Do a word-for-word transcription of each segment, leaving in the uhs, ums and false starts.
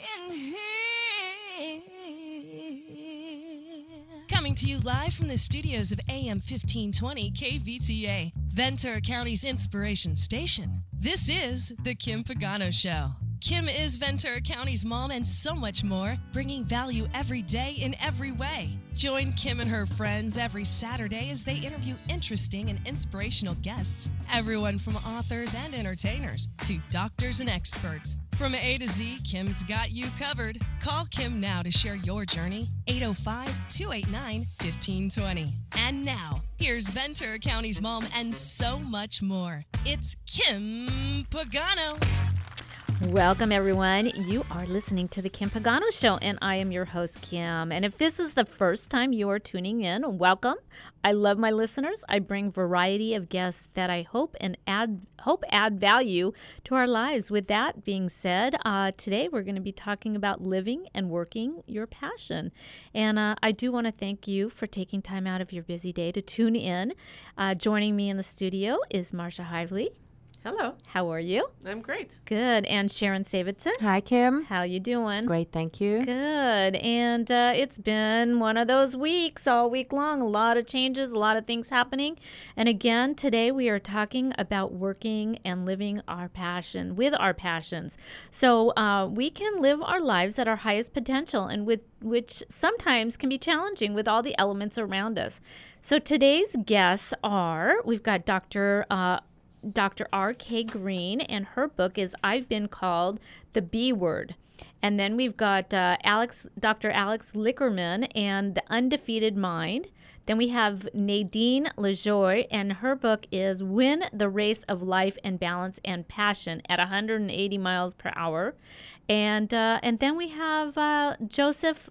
in here. Coming to you live from the studios of A M fifteen twenty K V T A, Ventura County's inspiration station. This is The Kim Pagano Show. Kim is Ventura County's mom and so much more, bringing value every day in every way. Join Kim and her friends every Saturday as they interview interesting and inspirational guests, everyone from authors and entertainers to doctors and experts. From A to Z, Kim's got you covered. Call Kim now to share your journey, eight oh five, two eight nine, one five two zero. And now, here's Ventura County's mom and so much more. It's Kim Pagano. Welcome, everyone. You are listening to The Kim Pagano Show, and I am your host, Kim. And if this is the first time you are tuning in, welcome. I love my listeners. I bring variety of guests that I hope and add hope add value to our lives. With that being said, uh, today we're going to be talking about living and working your passion. And uh, I do want to thank you for taking time out of your busy day to tune in. Uh, joining me in the studio is Marsha Hively. Hello. How are you? I'm great. Good. And Sharon Savidson. Hi, Kim. How you doing? Great, thank you. Good. And uh, it's been one of those weeks all week long. A lot of changes, a lot of things happening. And again, today we are talking about working and living our passion with our passions. So uh, we can live our lives at our highest potential, and with which sometimes can be challenging with all the elements around us. So today's guests are, we've got Doctor Uh, Doctor R K Green, and her book is I've Been Called the B Word. And then we've got uh, Alex, Doctor Alex Lickerman and The Undefeated Mind. Then we have Nadine LaJoie, and her book is Win the Race of Life and Balance and Passion at one hundred eighty miles per hour. And uh, and then we have uh, Joseph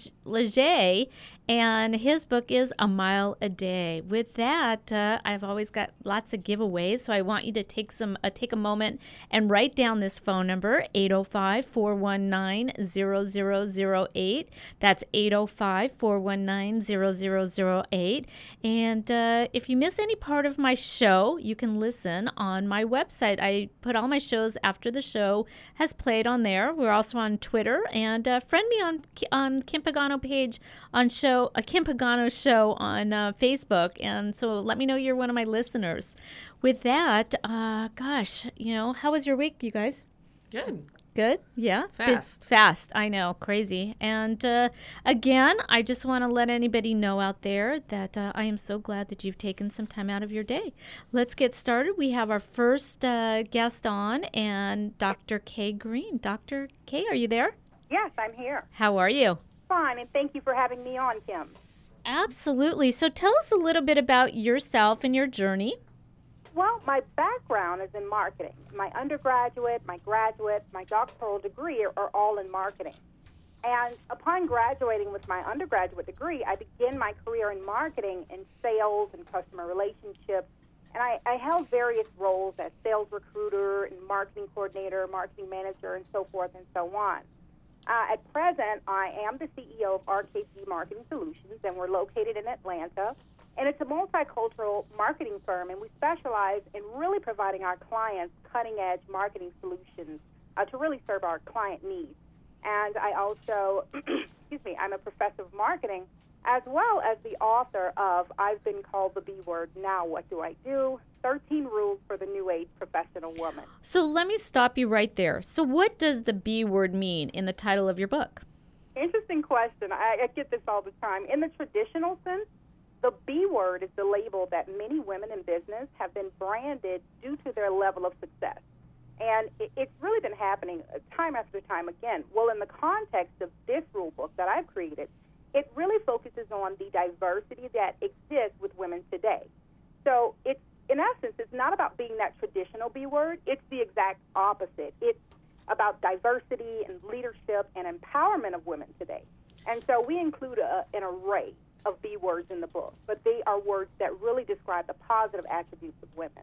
Leger, and his book is A Mile a Day. With that, uh, I've always got lots of giveaways, so I want you to take some uh, take a moment and write down this phone number, eight oh five, four one nine, zero zero zero eight. That's eight oh five, four one nine, zero zero zero eight. And uh, if you miss any part of my show, you can listen on my website. I put all my shows after the show has played on there. We're also on Twitter, and uh, friend me on on Kim Pagano page on show a Kim Pagano show on uh, Facebook, and so let me know you're one of my listeners. With that, uh, gosh, you know, how was your week, you guys? Good. Good, yeah. Fast. Bit fast, I know, crazy. And uh, again, I just want to let anybody know out there that uh, I am so glad that you've taken some time out of your day. Let's get started. We have our first uh, guest on, and Doctor K. Green. Doctor K, are you there? Yes, I'm here. How are you? Fine, and thank you for having me on, Kim. Absolutely. So tell us a little bit about yourself and your journey. Well, my background is in marketing. My undergraduate, my graduate, my doctoral degree are, are all in marketing. And upon graduating with my undergraduate degree, I began my career in marketing in sales and customer relationships. And I, I held various roles as sales recruiter and marketing coordinator, marketing manager, and so forth and so on. Uh, at present, I am the C E O of R K G Marketing Solutions, and we're located in Atlanta. And it's a multicultural marketing firm, and we specialize in really providing our clients cutting-edge marketing solutions uh, to really serve our client needs. And I also, excuse me, I'm a professor of marketing, as well as the author of I've Been Called the B Word, Now What Do I Do? thirteen Rules for the New Age Professional Woman. So let me stop you right there. So what does the B word mean in the title of your book? Interesting question. I, I get this all the time. In the traditional sense, the B word is the label that many women in business have been branded due to their level of success. And it, it's really been happening time after time again. Well, in the context of this rule book that I've created, it really focuses on the diversity that exists with women today. So it's, in essence, it's not about being that traditional B word. It's the exact opposite. It's about diversity and leadership and empowerment of women today. And so we include a, an array of B words in the book, but they are words that really describe the positive attributes of women.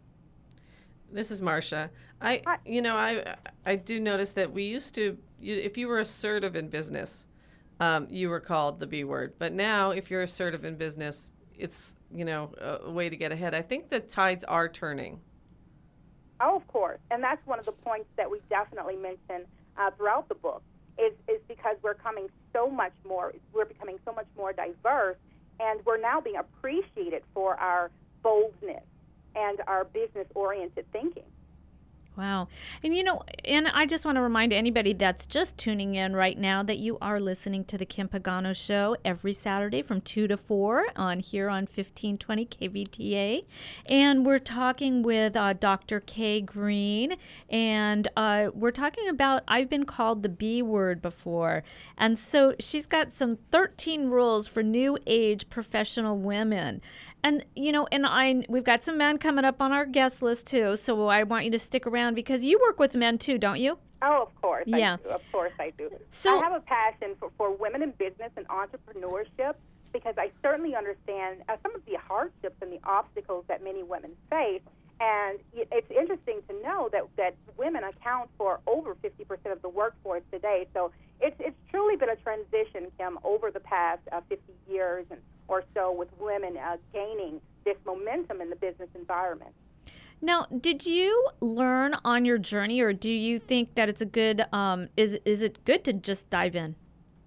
This is Marsha. I, you know, I, I do notice that we used to, you, if you were assertive in business, um, you were called the B word. But now, if you're assertive in business, it's, you know, a, a way to get ahead. I think the tides are turning. Oh, of course, and that's one of the points that we definitely mention uh, throughout the book. is, is because we're coming so much more, we're becoming so much more diverse, and we're now being appreciated for our boldness and our business-oriented thinking. Wow. And, you know, and I just want to remind anybody that's just tuning in right now that you are listening to the Kim Pagano Show every Saturday from two to four on here on fifteen twenty K V T A. And we're talking with uh, Doctor Kay Green. And uh, we're talking about, I've been called the B word before. And so she's got some thirteen rules for new age professional women. And, you know, and I we've got some men coming up on our guest list, too. So I want you to stick around because you work with men, too, don't you? Oh, of course. Yeah. I do. Of course I do. So, I have a passion for, for women in business and entrepreneurship because I certainly understand uh, some of the hardships and the obstacles that many women face. And it's interesting to know that, that women account for over fifty percent of the workforce today. So it's, it's truly been a transition, Kim, over the past uh, fifty years and or so with women uh, gaining this momentum in the business environment. Now, did you learn on your journey, or do you think that it's a good, um, is, is it good to just dive in?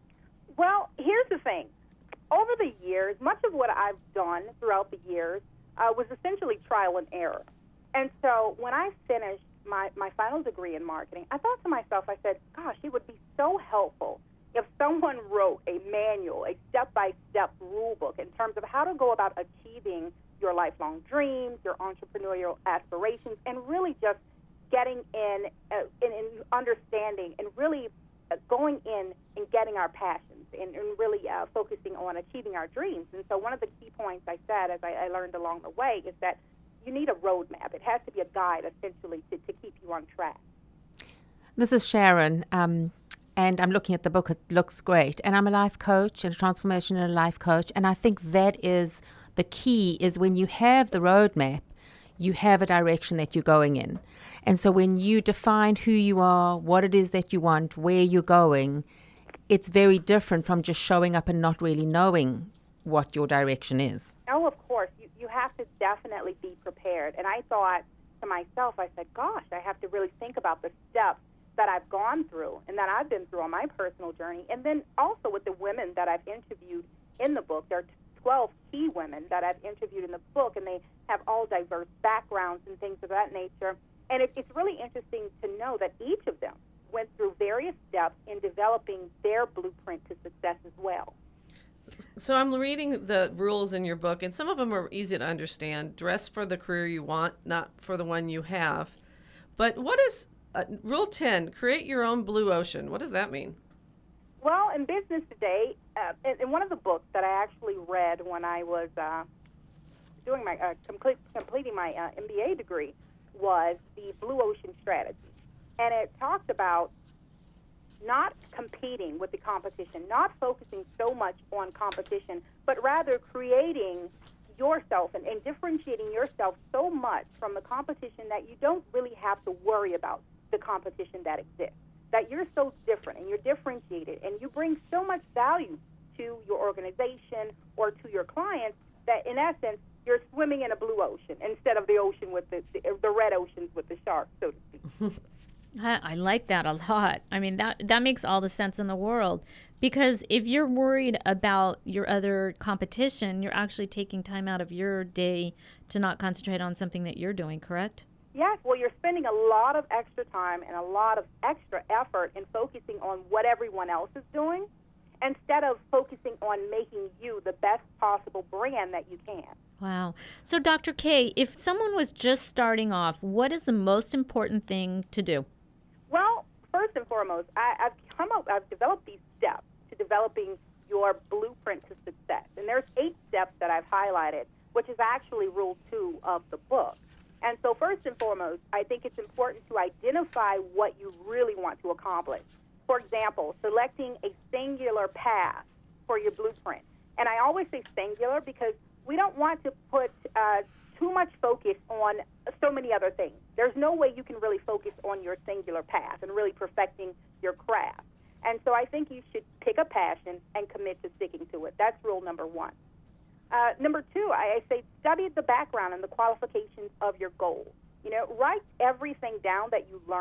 Well, here's the thing. Over the years, much of what I've done throughout the years uh, was essentially trial and error. And so when I finished my, my final degree in marketing, I thought to myself, I said, gosh, it would be so helpful if someone wrote a manual, a step-by-step rule book in terms of how to go about achieving your lifelong dreams, your entrepreneurial aspirations, and really just getting in, uh, in, in understanding and really uh, going in and getting our passions and, and really uh, focusing on achieving our dreams. And so one of the key points I said, as I, I learned along the way, is that you need a roadmap. It has to be a guide, essentially, to, to keep you on track. This is Sharon. Um, And I'm looking at the book. It looks great. And I'm a life coach and a transformation and a life coach. And I think that is the key, is when you have the roadmap, you have a direction that you're going in. And so when you define who you are, what it is that you want, where you're going, it's very different from just showing up and not really knowing what your direction is. Oh, of course. You, you have to definitely be prepared. And I thought to myself, I said, gosh, I have to really think about the steps that I've gone through and that I've been through on my personal journey. And then also with the women that I've interviewed in the book, there are twelve key women that I've interviewed in the book, and they have all diverse backgrounds and things of that nature. And it, it's really interesting to know that each of them went through various steps in developing their blueprint to success as well. So I'm reading the rules in your book, and some of them are easy to understand. Dress for the career you want, not for the one you have. But what is Uh, Rule ten, create your own blue ocean. What does that mean? Well, in business today, uh, in, in one of the books that I actually read when I was uh, doing my uh, complete, completing my uh, M B A degree, was the Blue Ocean Strategy. And it talked about not competing with the competition, not focusing so much on competition, but rather creating yourself and, and differentiating yourself so much from the competition that you don't really have to worry about the competition that exists, that you're so different and you're differentiated and you bring so much value to your organization or to your clients that, in essence, you're swimming in a blue ocean instead of the ocean with the, the, the red oceans with the sharks, so to speak. I, I like that a lot. I mean, that that makes all the sense in the world, because if you're worried about your other competition, you're actually taking time out of your day to not concentrate on something that you're doing, correct? Yes, well, you're spending a lot of extra time and a lot of extra effort in focusing on what everyone else is doing instead of focusing on making you the best possible brand that you can. Wow. So, Doctor Kay, if someone was just starting off, what is the most important thing to do? Well, first and foremost, I, I've come up, I've developed these steps to developing your blueprint to success. And there's eight steps that I've highlighted, which is actually rule two of the book. And so first and foremost, I think it's important to identify what you really want to accomplish. For example, selecting a singular path for your blueprint. And I always say singular because we don't want to put uh, too much focus on so many other things. There's no way you can really focus on your singular path and really perfecting your craft. And so I think you should pick a passion and commit to sticking to it. That's rule number one. Uh, number two, I, I say study the background and the qualifications of your goal. You know, write everything down that you learn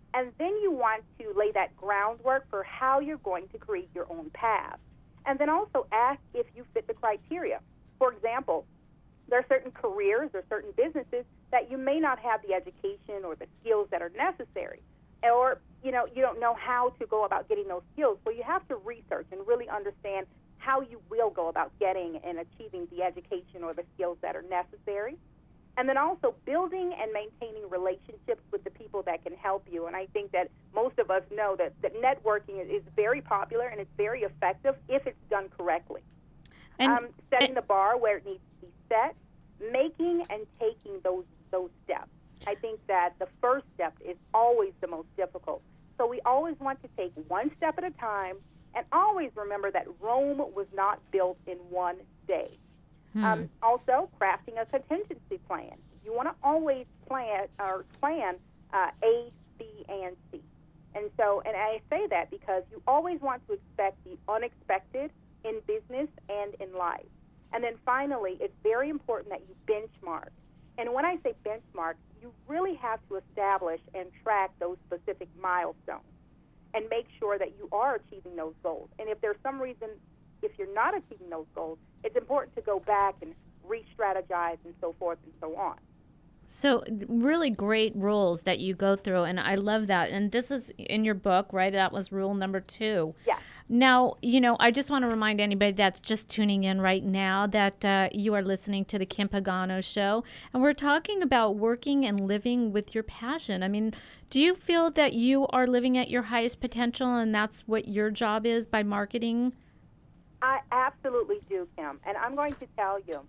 And then you want to lay that groundwork for how you're going to create your own path. And then also ask if you fit the criteria. For example, there are certain careers or certain businesses that you may not have the education or the skills that are necessary. Or, you know, you don't know how to go about getting those skills. Well, you have to research and really understand how you will go about getting and achieving the education or the skills that are necessary. And then also building and maintaining relationships with the people that can help you. And I think that most of us know that, that networking is, is very popular and it's very effective if it's done correctly. And, um, setting and, the bar where it needs to be set, making and taking those those steps. I think that the first step is always the most difficult. So we always want to take one step at a time, and always remember that Rome was not built in one day. Hmm. Um, also, crafting a contingency plan. You want to always plan or plan uh, A, B, and C. And so, and I say that because you always want to expect the unexpected in business and in life. And then finally, it's very important that you benchmark. And when I say benchmark, you really have to establish and track those specific milestones and make sure that you are achieving those goals. And if there's some reason, if you're not achieving those goals, it's important to go back and re-strategize and so forth and so on. So really great rules that you go through, and I love that. And this is in your book, right? That was rule number two. Yeah. Now, you know, I just want to remind anybody that's just tuning in right now that uh, you are listening to the Kim Pagano Show, and we're talking about working and living with your passion. I mean, do you feel that you are living at your highest potential, and that's what your job is by marketing? I absolutely do, Kim, and I'm going to tell you.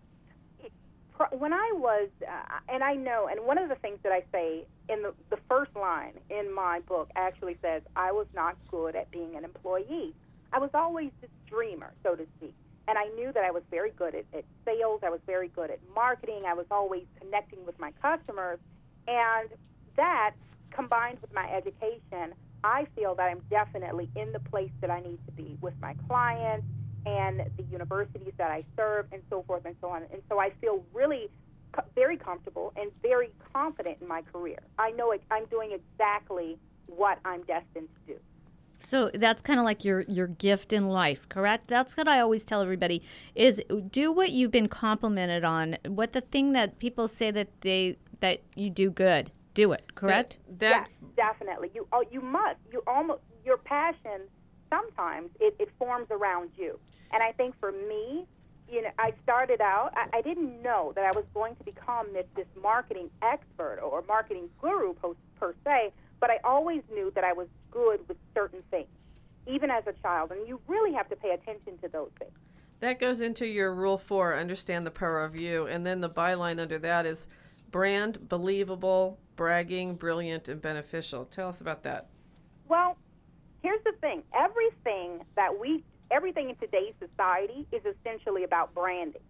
When I was, uh, and I know, and one of the things that I say in the, the first line in my book actually says, I was not good at being an employee. I was always this dreamer, so to speak. And I knew that I was very good at, at sales. I was very good at marketing. I was always connecting with my customers. And that, combined with my education, I feel that I'm definitely in the place that I need to be with my clients and the universities that I serve, and so forth and so on. And so I feel really co- very comfortable and very confident in my career. I know it, I'm doing exactly what I'm destined to do. So that's kind of like your, your gift in life, correct? That's what I always tell everybody, is do what you've been complimented on, what the thing that people say that they that you do good, do it, correct? That, that yes, definitely. You oh, you must. You almost your passion. Sometimes it, it forms around you. And I think for me, you know, I started out, I, I didn't know that I was going to become this, this marketing expert or marketing guru per, per se, but I always knew that I was good with certain things, even as a child. And you really have to pay attention to those things. That goes into your rule four, understand the power of you. And then the byline under that is brand, believable, bragging, brilliant, and beneficial. Tell us about that. Well, here's the thing. Everything that we, everything in today's society is essentially about branding.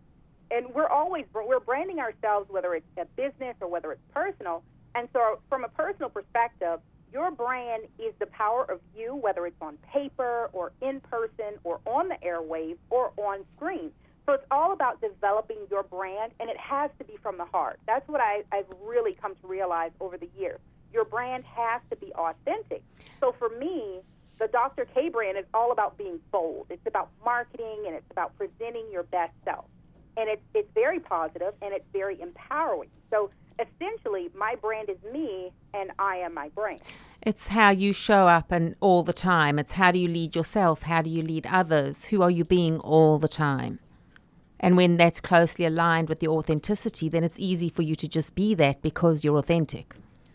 And we're always, we're branding ourselves, whether it's a business or whether it's personal. And so from a personal perspective, your brand is the power of you, whether it's on paper or in person or on the airwaves or on screen. So it's all about developing your brand, and it has to be from the heart. That's what I, I've really come to realize over the years. Your brand has to be authentic. So for me, the Doctor K brand is all about being bold. It's about marketing, and it's about presenting your best self. And it's it's very positive, and it's very empowering. So essentially, my brand is me, and I am my brand. It's how you show up and all the time. It's how do you lead yourself? How do you lead others? Who are you being all the time? And when that's closely aligned with your authenticity, then it's easy for you to just be that because you're authentic.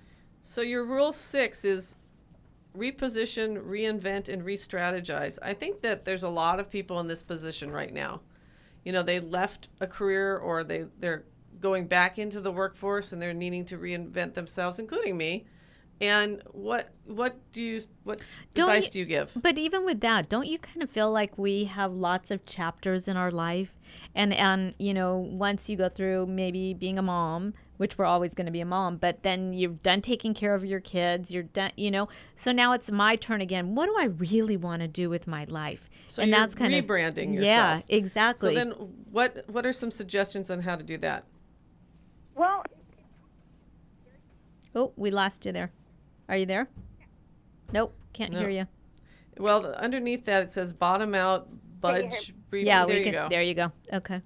So your rule six is reposition, reinvent, and re-strategize. I think that there's a lot of people in this position right now. You know, they left a career or they, they're going back into the workforce and they're needing to reinvent themselves, including me. And what what do you what don't advice you, do you give? But even with that, don't you kind of feel like we have lots of chapters in our life? And, and you know, once you go through maybe being a mom, which we're always going to be a mom, but then you're done taking care of your kids, you're done, you know, so now it's my turn again. What do I really want to do with my life? So and you're that's kind rebranding of, yourself. Yeah, exactly. So then what what are some suggestions on how to do that? Well, oh, we lost you there. Are you there? Nope, can't No. hear you. Well, underneath that it says bottom out, Can you hear budge, me? briefing. Yeah, there we you can. go. There you go. Okay.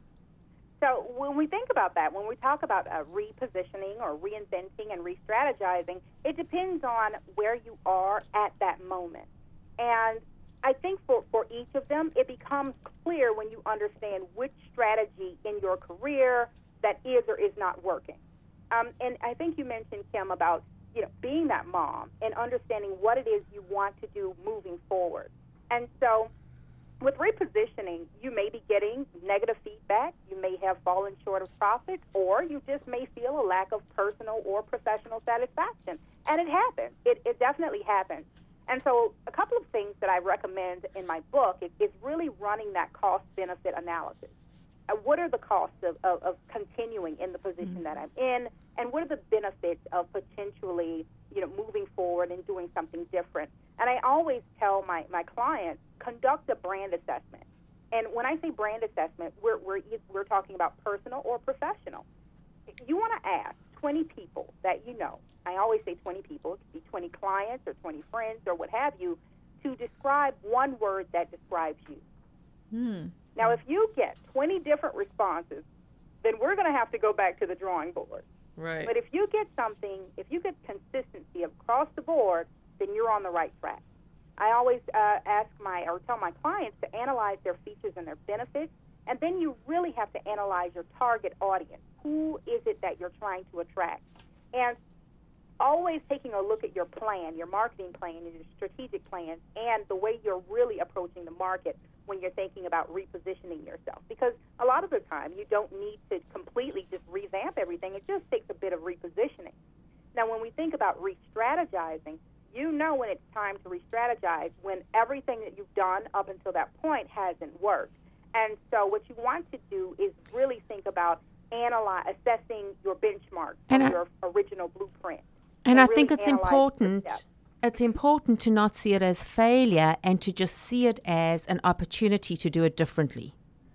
So when we think about that, when we talk about uh, repositioning or reinventing and re-strategizing, it depends on where you are at that moment. And I think for, for each of them, it becomes clear when you understand which strategy in your career that is or is not working. Um, and I think you mentioned, Kim, about you know being that mom and understanding what it is you want to do moving forward. And so with repositioning, you may be getting negative feedback, you may have fallen short of profit, or you just may feel a lack of personal or professional satisfaction. And it happens. It, it definitely happens. And so a couple of things that I recommend in my book is, is really running that cost-benefit analysis. Uh, what are the costs of, of, of continuing in the position mm-hmm. that I'm in, and what are the benefits of potentially, you know, moving forward and doing something different? And I always tell my, my clients, conduct a brand assessment. And when I say brand assessment, we're, we're, we're talking about personal or professional. You want to ask twenty people that you know. I always say twenty people. It could be twenty clients or twenty friends or what have you, to describe one word that describes you. Hmm. Now, if you get twenty different responses, then we're going to have to go back to the drawing board. Right. But if you get something, if you get consistency across the board, then you're on the right track. I always uh, ask my, or tell my clients to analyze their features and their benefits, and then you really have to analyze your target audience. Who is it that you're trying to attract? And always taking a look at your plan, your marketing plan, your strategic plan, and the way you're really approaching the market when you're thinking about repositioning yourself. Because a lot of the time, you don't need to completely just revamp everything. It just takes a bit of repositioning. Now, when we think about re-strategizing, you know when it's time to re-strategize when everything that you've done up until that point hasn't worked. And so what you want to do is really think about analyze, assessing your benchmark from I, your original blueprint. And, and I really think it's important, the it's important to not see it as failure and to just see it as an opportunity to do it differently.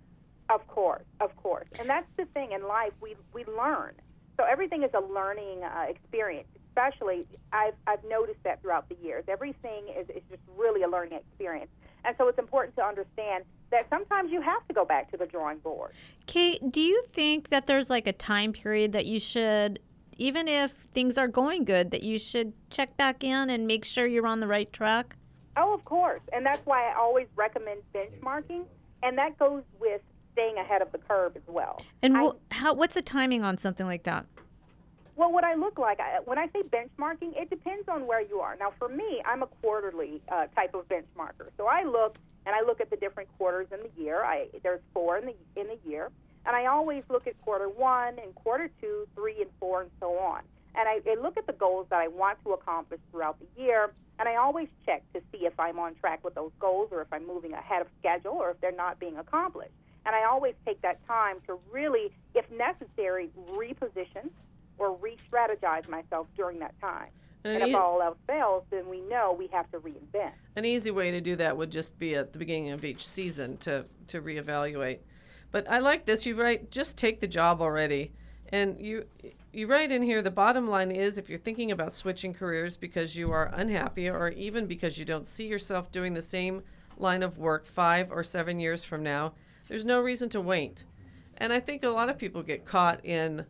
Of course, of course. And that's the thing in life, we we learn. So everything is a learning uh, experience. Especially, I've, I've noticed that throughout the years. Everything is, is just really a learning experience. And so it's important to understand that sometimes you have to go back to the drawing board. Kate, do you think that there's like a time period that you should, even if things are going good, that you should check back in and make sure you're on the right track? Oh, of course. And that's why I always recommend benchmarking. And that goes with staying ahead of the curve as well. And I, wh- how? what's the timing on something like that? Well, what I look like, I, when I say benchmarking, it depends on where you are. Now, for me, I'm a quarterly uh, type of benchmarker. So I look, and I look at the different quarters in the year. I, there's four in the in the year. And I always look at quarter one and quarter two, three, and four, and so on. And I, I look at the goals that I want to accomplish throughout the year, and I always check to see if I'm on track with those goals or if I'm moving ahead of schedule or if they're not being accomplished. And I always take that time to really, if necessary, reposition or re-strategize myself during that time. And, and an if e- all else fails, then we know we have to reinvent. An easy way to do that would just be at the beginning of each season to, to reevaluate. But I like this. You write, just take the job already. And you you write in here, the bottom line is if you're thinking about switching careers because you are unhappy or even because you don't see yourself doing the same line of work five or seven years from now, there's no reason to wait. And I think a lot of people get caught in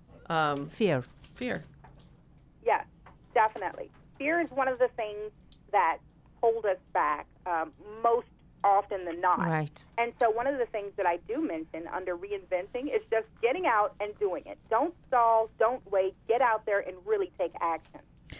um, Fear. Fear. Yes, definitely. Fear is one of the things that hold us back um, most often than not. Right. And so one of the things that I do mention under reinventing is just getting out and doing it. Don't stall, don't wait, get out there and really take action.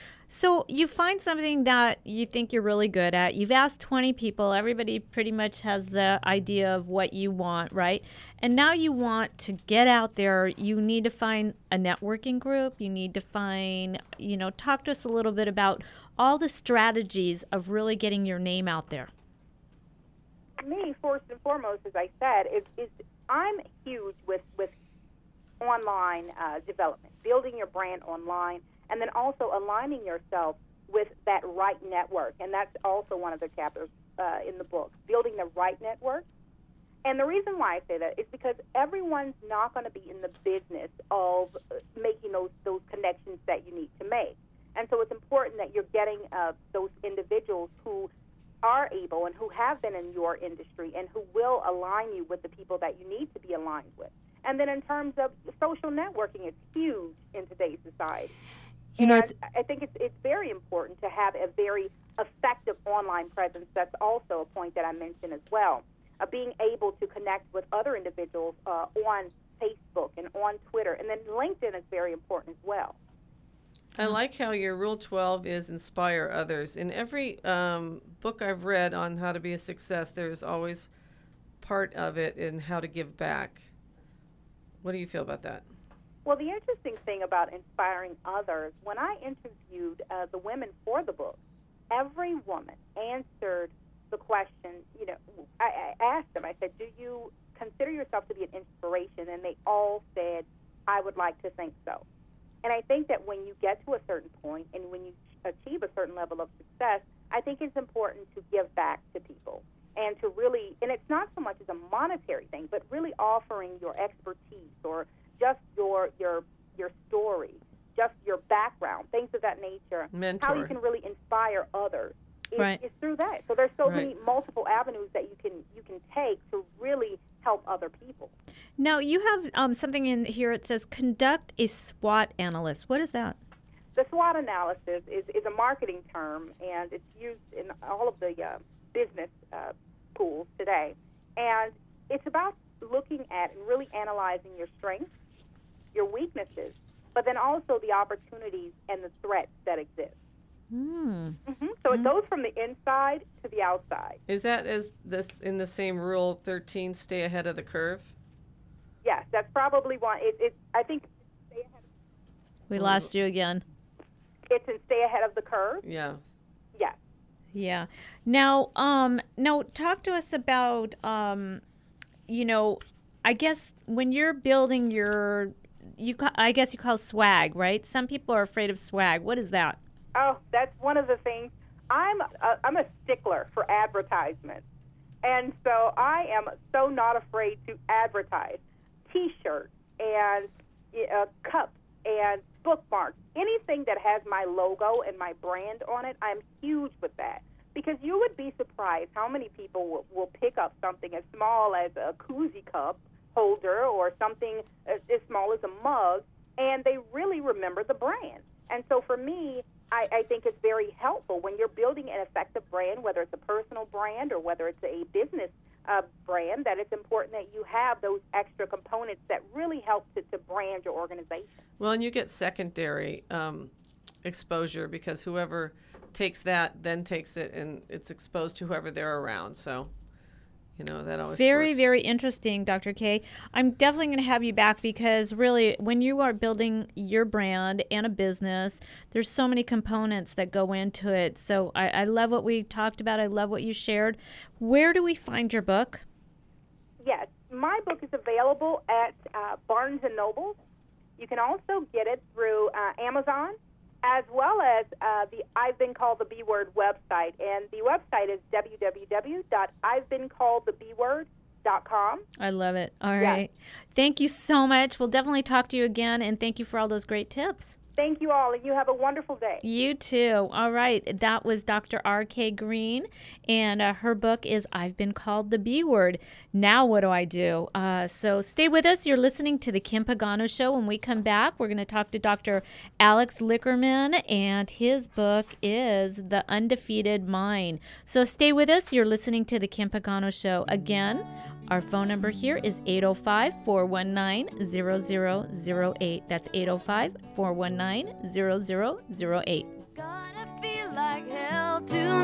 So you find something that you think you're really good at. You've asked twenty people. Everybody pretty much has the idea of what you want, right? And now you want to get out there. You need to find a networking group. You need to find, you know, talk to us a little bit about all the strategies of really getting your name out there. Me, first and foremost, as I said, is, is I'm huge with, with online uh, development, building your brand online, and then also aligning yourself with that right network. And that's also one of the chapters uh, in the book, building the right network. And the reason why I say that is because everyone's not going to be in the business of making those, those connections that you need to make. And so it's important that you're getting uh, those individuals who are able and who have been in your industry and who will align you with the people that you need to be aligned with. And then in terms of social networking, it's huge in today's society. You know, and it's, I think it's, it's very important to have a very effective online presence. That's also a point that I mentioned as well. Uh, being able to connect with other individuals uh, on Facebook and on Twitter. And then LinkedIn is very important as well. I like how your Rule twelve is inspire others. In every um, book I've read on how to be a success, there's always part of it in how to give back. What do you feel about that? Well, the interesting thing about inspiring others, when I interviewed uh, the women for the book, every woman answered the question, you know, I, I asked them, I said, do you consider yourself to be an inspiration? And they all said, I would like to think so. And I think that when you get to a certain point and when you achieve a certain level of success, I think it's important to give back to people and to really, and it's not so much as a monetary thing, but really offering your expertise or just your your your story, just your background, things of that nature. Mentor. How you can really inspire others is, Right. is through that. So there's so Right. many multiple avenues that you can you can take to really help other people. Now, you have um, something in here. It says conduct a SWOT analysis. What is that? The SWOT analysis is, is a marketing term, and it's used in all of the uh, business uh, pools today. And it's about looking at and really analyzing your strengths, your weaknesses, but then also the opportunities and the threats that exist. Mm. hmm So it goes from the inside to the outside. Is that as this in the same Rule thirteen, stay ahead of the curve? Yes, that's probably one. It, it, I think stay ahead We lost you again. it's in stay ahead of the curve. Yeah. Yes. Yeah. Now, um, now talk to us about, um, you know, I guess when you're building your, you, ca- I guess you call swag, right? Some people are afraid of swag. What is that? Oh, that's one of the things. I'm a, I'm a stickler for advertisements. And so I am so not afraid to advertise T-shirts and uh, cups and bookmarks, anything that has my logo and my brand on it. I'm huge with that because you would be surprised how many people will, will pick up something as small as a koozie cup holder or something as, as small as a mug, and they really remember the brand. And so for me, I, I think it's very helpful when you're building an effective brand, whether it's a personal brand or whether it's a business uh, brand, that it's important that you have those extra components that really help to, to brand your organization. Well, and you get secondary um, exposure because whoever takes that then takes it and it's exposed to whoever they're around. So, you know, that always Very, works. very interesting, Doctor K. I'm definitely going to have you back because really, when you are building your brand and a business, there's so many components that go into it. So I, I love what we talked about. I love what you shared. Where do we find your book? Yes, my book is available at uh, Barnes and Noble. You can also get it through uh, Amazon, as well as uh, the I've Been Called the B Word website. And the website is w w w dot i've been called the b word dot com. I love it. All Yes. right. Thank you so much. We'll definitely talk to you again, and thank you for all those great tips. Thank you all, and you have a wonderful day. You too. All right. That was Doctor R K Green, and uh, her book is I've Been Called the B Word. Now what do I do? Uh, so stay with us. You're listening to The Kim Pagano Show. When we come back, we're going to talk to Doctor Alex Lickerman, and his book is The Undefeated Mind. So stay with us. You're listening to The Kim Pagano Show. Again, our phone number here is eight oh five, four one nine, zero zero zero eight. That's eight oh five, four one nine, zero zero zero eight. Gonna feel like hell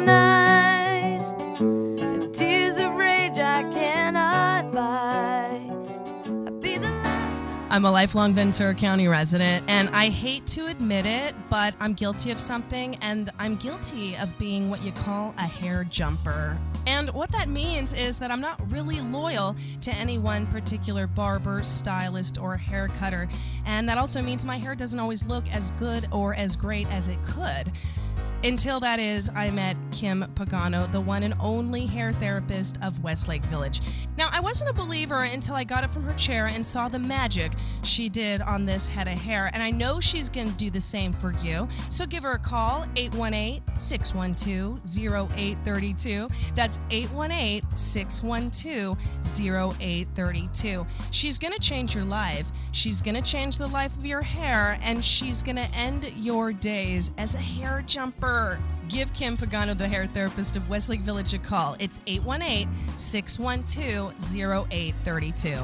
tonight. And tears of rage I cannot bite. I'll be the last. I'm a lifelong Ventura County resident, and I hate to admit it, but I'm guilty of something, and I'm guilty of being what you call a hair jumper. And what that means is that I'm not really loyal to any one particular barber, stylist, or hair cutter. And that also means my hair doesn't always look as good or as great as it could. Until that is, I met Kim Pagano, the one and only hair therapist of Westlake Village. Now, I wasn't a believer until I got up from her chair and saw the magic she did on this head of hair, and I know she's going to do the same for you. So give her a call, eight one eight, six one two, zero eight three two. That's eight one eight, six one two, zero eight three two. She's going to change your life. She's going to change the life of your hair, and she's going to end your days as a hair jumper. Give Kim Pagano, the hair therapist of Westlake Village, a call. It's eight one eight, six one two, zero eight three two.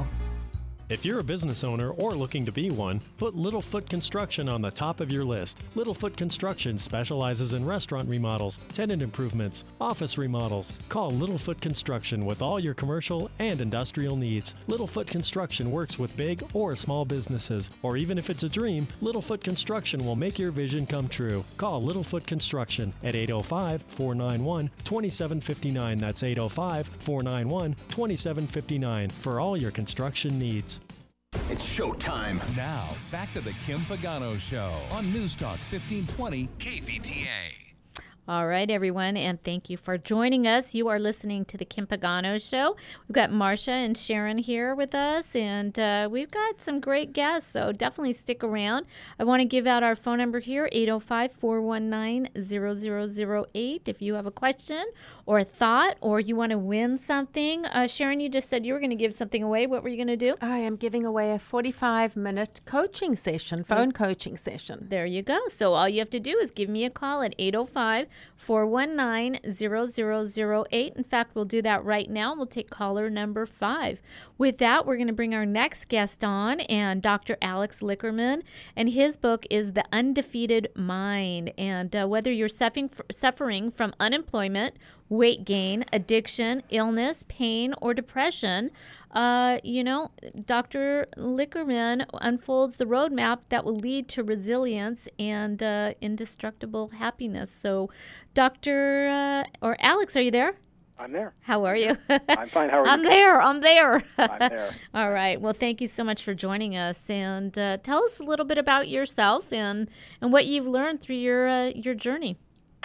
If you're a business owner or looking to be one, put Littlefoot Construction on the top of your list. Littlefoot Construction specializes in restaurant remodels, tenant improvements, office remodels. Call Littlefoot Construction with all your commercial and industrial needs. Littlefoot Construction works with big or small businesses, or even if it's a dream, Littlefoot Construction will make your vision come true. Call Littlefoot Construction at eight oh five, four nine one, two seven five nine. That's eight oh five, four nine one, two seven five nine for all your construction needs. It's showtime. Now, back to the Kim Pagano Show on News Talk fifteen twenty K V T A. All right, everyone, and thank you for joining us. You are listening to the Kim Pagano Show. We've got Marcia and Sharon here with us, and uh, we've got some great guests, so definitely stick around. I want to give out our phone number here, eight oh five, four one nine, zero zero zero eight, if you have a question or a thought, or you want to win something. Uh, Sharon, you just said you were going to give something away. What were you going to do? I am giving away a forty-five minute coaching session, phone mm. coaching session. There you go. So all you have to do is give me a call at eight oh five, four one nine, zero zero zero eight. In fact, we'll do that right now. We'll take caller number five. With that, we're going to bring our next guest on, and Doctor Alex Lickerman, and his book is The Undefeated Mind. And uh, whether you're suffering, suffering from unemployment, weight gain, addiction, illness, pain, or depression, uh, you know, Doctor Lickerman unfolds the roadmap that will lead to resilience and uh, indestructible happiness. So, Doctor Uh, or Alex, are you there? I'm there. How are you? I'm fine. How are I'm you? there. I'm there. I'm there. All right. Well, thank you so much for joining us, and uh, tell us a little bit about yourself and and what you've learned through your uh, your journey.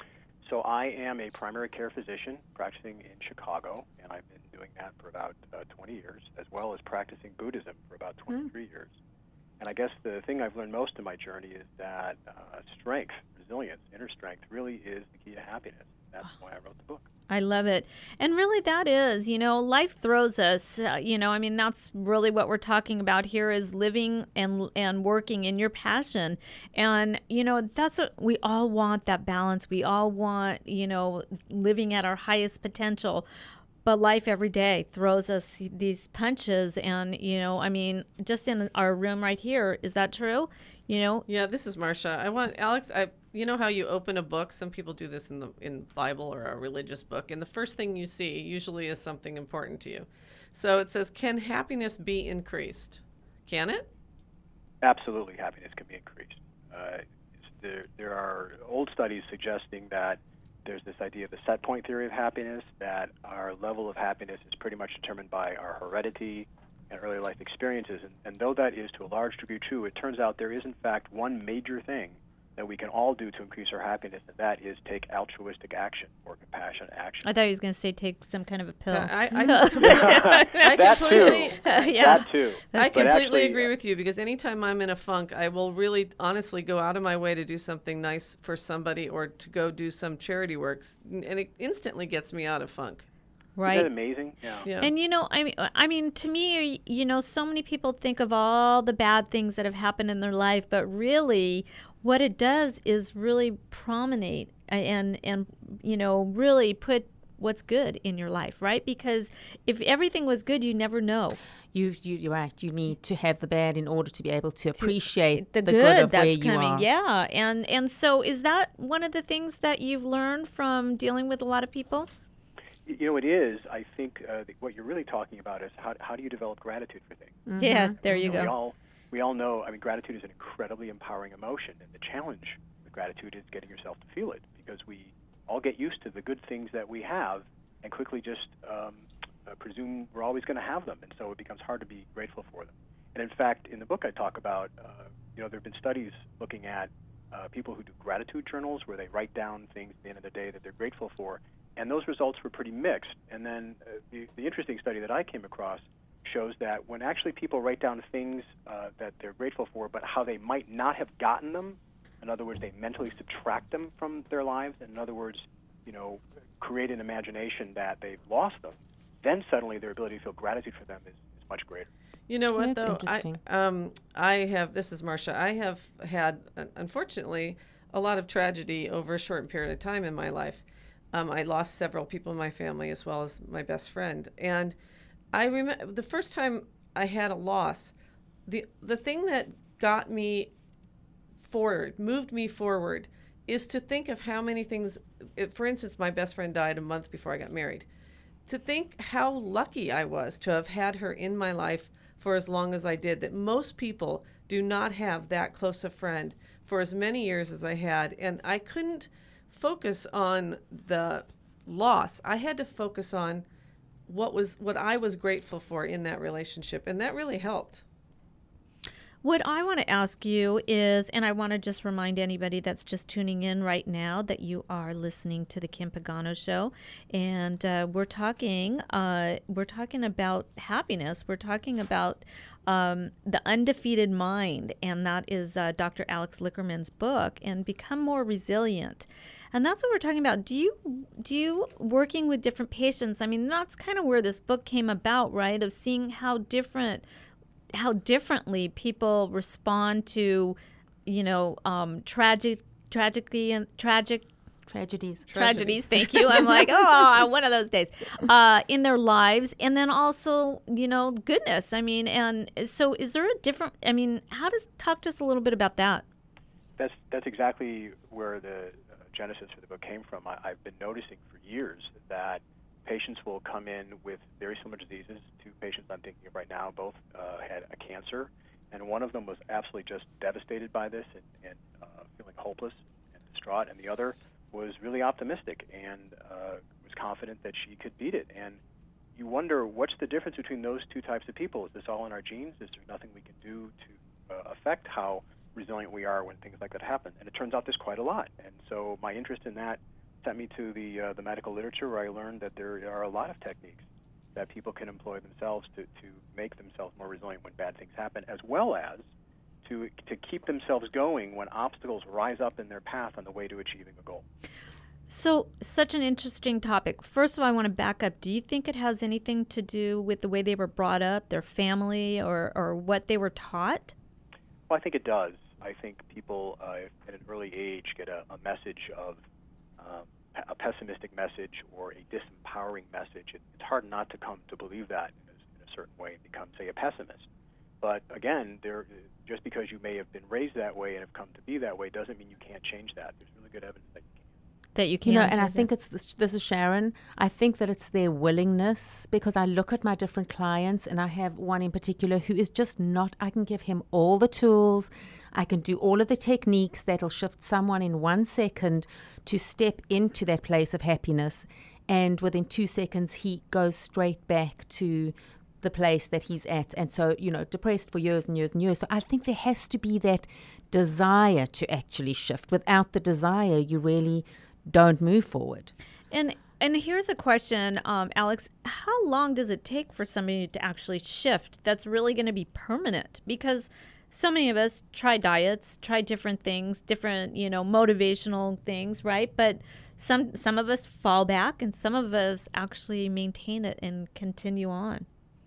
So I am a primary care physician practicing in Chicago, and I've been doing that for about uh, twenty years, as well as practicing Buddhism for about twenty-three mm. years. And I guess the thing I've learned most in my journey is that uh, strength, resilience, inner strength really is the key to happiness. That's why I wrote the book. I love it. And really that is, you know, life throws us, uh, you know, I mean, that's really what we're talking about here is living and and working in your passion. And, you know, that's what we all want, that balance. We all want, you know, living at our highest potential. But life every day throws us these punches. And, you know, I mean, just in our room right here, is that true? You know? Yeah, this is Marcia. I want, Alex, I, you know how you open a book? Some people do this in the in Bible or a religious book. And the first thing you see usually is something important to you. So it says, can happiness be increased? Can it? Absolutely, happiness can be increased. Uh, there, there are old studies suggesting that there's this idea of the set point theory of happiness, that our level of happiness is pretty much determined by our heredity and early life experiences. And, and though that is to a large degree true, it turns out there is, in fact, one major thing that we can all do to increase our happiness, and that is take altruistic action or compassionate action. I thought he was going to say take some kind of a pill. Uh, I, I, yeah, I that completely, too. Uh, yeah. That too. I but completely actually, agree with you, because anytime I'm in a funk, I will really honestly go out of my way to do something nice for somebody or to go do some charity works, and it instantly gets me out of funk. Right. Isn't that amazing? Yeah. yeah. And, you know, I mean, I mean, to me, you know, so many people think of all the bad things that have happened in their life, but really what it does is really promenade and, and you know, really put what's good in your life, right? Because if everything was good, you never know. You, you, you're right. You need to have the bad in order to be able to appreciate the, the good, good of that's where you coming. are. Yeah, and and so is that one of the things that you've learned from dealing with a lot of people? You know, it is. I think uh, what you're really talking about is how how do you develop gratitude for things? Mm-hmm. Yeah, there you, you know, go. We all we all know. I mean, gratitude is an incredibly empowering emotion, and the challenge with gratitude is getting yourself to feel it, because we all get used to the good things that we have and quickly just um, uh, presume we're always going to have them, and so it becomes hard to be grateful for them. And in fact, in the book, I talk about uh, you know there have been studies looking at uh, people who do gratitude journals where they write down things at the end of the day that they're grateful for, and those results were pretty mixed. And then uh, the, the interesting study that I came across shows that when actually people write down things uh, that they're grateful for, but how they might not have gotten them, in other words, they mentally subtract them from their lives, and in other words, you know, create an imagination that they've lost them, then suddenly their ability to feel gratitude for them is, is much greater. You know what, That's though? interesting. I, um, I have, this is Marcia, I have had, unfortunately, a lot of tragedy over a short period of time in my life. Um, I lost several people in my family as well as my best friend. And I remember the first time I had a loss, the the thing that got me forward, moved me forward, is to think of how many things, it, for instance, my best friend died a month before I got married. To think how lucky I was to have had her in my life for as long as I did, that most people do not have that close a friend for as many years as I had. And I couldn't focus on the loss. I had to focus on what was what I was grateful for in that relationship, and that really helped. What I want to ask you is, and I want to just remind anybody that's just tuning in right now that you are listening to the Kim Pagano Show, and uh, we're talking, uh, we're talking about happiness. We're talking about um, the undefeated mind, and that is uh, Doctor Alex Lickerman's book, and Become More Resilient. And that's what we're talking about. Do you, do you working with different patients? I mean, that's kind of where this book came about, right? Of seeing how different. how differently people respond to, you know, um, tragic, tragically and tragic Tragedies. tragedies. Thank you. I'm like, oh, one of those days uh, in their lives, and then also, you know, goodness. I mean, and so is there a different? I mean, how does talk to us a little bit about that? That's that's exactly where the uh, genesis for the book came from. I, I've been noticing for years that patients will come in with very similar diseases. Two patients I'm thinking of right now both uh, had a cancer, and one of them was absolutely just devastated by this and, and uh, feeling hopeless and distraught, and the other was really optimistic and uh, was confident that she could beat it. And you wonder, what's the difference between those two types of people? Is this all in our genes? Is there nothing we can do to uh, affect how resilient we are when things like that happen? And it turns out there's quite a lot. And so my interest in that sent me to the uh, the medical literature, where I learned that there are a lot of techniques that people can employ themselves to, to make themselves more resilient when bad things happen, as well as to to keep themselves going when obstacles rise up in their path on the way to achieving a goal. So, such an interesting topic. First of all, I want to back up. Do you think it has anything to do with the way they were brought up, their family, or, or what they were taught? Well, I think it does. I think people uh, at an early age get a, a message of um, a pessimistic message or a disempowering message. It, it's hard not to come to believe that in a, in a certain way and become, say, a pessimist. But again, there, just because you may have been raised that way and have come to be that way doesn't mean you can't change that. There's really good evidence that you can. That you can. You know, and I think it's this, this is Sharon. I think that it's their willingness, because I look at my different clients, and I have one in particular who is just not. I can give him all the tools. I can do all of the techniques that'll shift someone in one second to step into that place of happiness, and within two seconds he goes straight back to the place that he's at. And so, you know, depressed for years and years and years. So I think there has to be that desire to actually shift. Without the desire, you really don't move forward. And and here's a question, um, Alex. How long does it take for somebody to actually shift that's really going to be permanent? Because so many of us try diets, try different things, different, you know, motivational things, right? But some some of us fall back, and some of us actually maintain it and continue on.